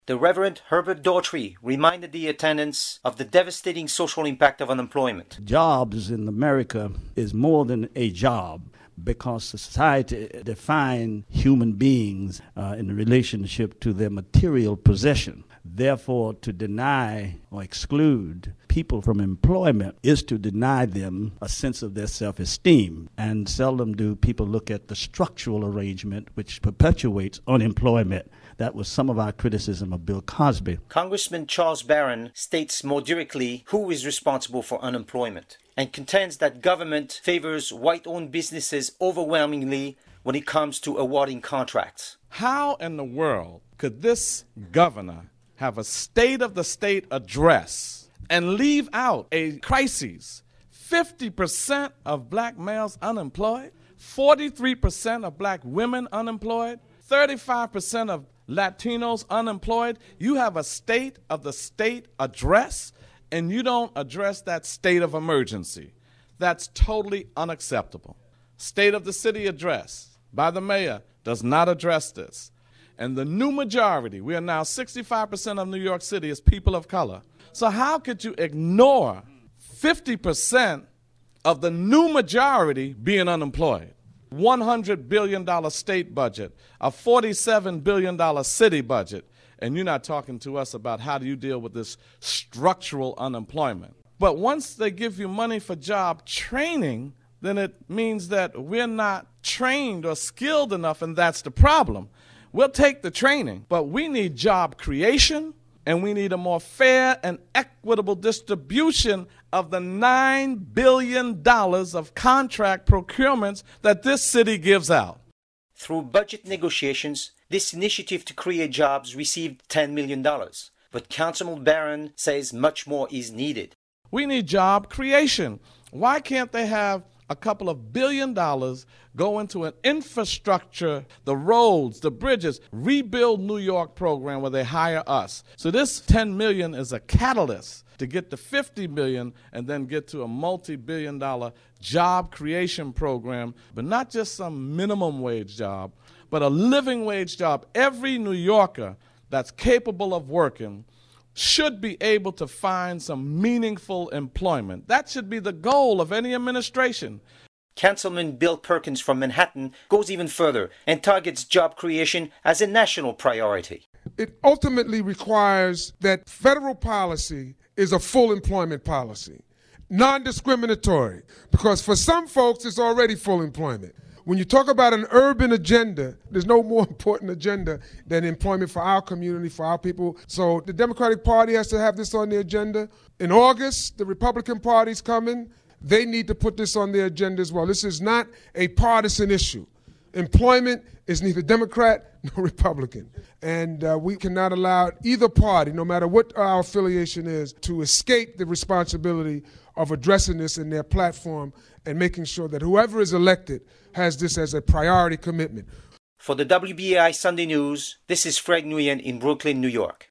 The Reverend Herbert Daughtry reminded the attendants of the devastating social impact of unemployment. Jobs in America is more than a job, because society defines human beings in relationship to their material possession. Therefore, to deny or exclude people from employment is to deny them a sense of their self-esteem. And seldom do people look at the structural arrangement which perpetuates unemployment. That was some of our criticism of Bill Cosby. Congressman Charles Barron states more directly who is responsible for unemployment and contends that government favors white-owned businesses overwhelmingly when it comes to awarding contracts. How in the world could this governor have a State of the State address and leave out a crisis? 50% of black males unemployed, 43% of black women unemployed, 35% of Latinos unemployed. You have a State of the State address, and you don't address that state of emergency. That's totally unacceptable. State of the City address by the mayor does not address this. And the new majority, we are now 65% of New York City is people of color. So how could you ignore 50% of the new majority being unemployed? $100 billion state budget, a $47 billion city budget, and you're not talking to us about how do you deal with this structural unemployment. But once they give you money for job training, then it means that we're not trained or skilled enough, and that's the problem. We'll take the training, but we need job creation, and we need a more fair and equitable distribution of the $9 billion of contract procurements that this city gives out. Through budget negotiations, this initiative to create jobs received $10 million. But Councilman Barron says much more is needed. We need job creation. Why can't they have a couple of $1 billion go into an infrastructure, the roads, the bridges, Rebuild New York program where they hire us? So this $10 million is a catalyst to get to $50 million and then get to a multi-billion-dollar job creation program, but not just some minimum wage job, but a living wage job. Every New Yorker that's capable of working should be able to find some meaningful employment. That should be the goal of any administration. Councilman Bill Perkins from Manhattan goes even further and targets job creation as a national priority. It ultimately requires that federal policy is a full employment policy, non-discriminatory, because for some folks it's already full employment. When you talk about an urban agenda, there's no more important agenda than employment for our community, for our people. So the Democratic Party has to have this on the agenda. In August, the Republican Party's coming. They need to put this on their agenda as well. This is not a partisan issue. Employment is neither Democrat nor Republican. And we cannot allow either party, no matter what our affiliation is, to escape the responsibility of addressing this in their platform and making sure that whoever is elected has this as a priority commitment. For the WBAI Sunday News, this is Fred Nguyen in Brooklyn, New York.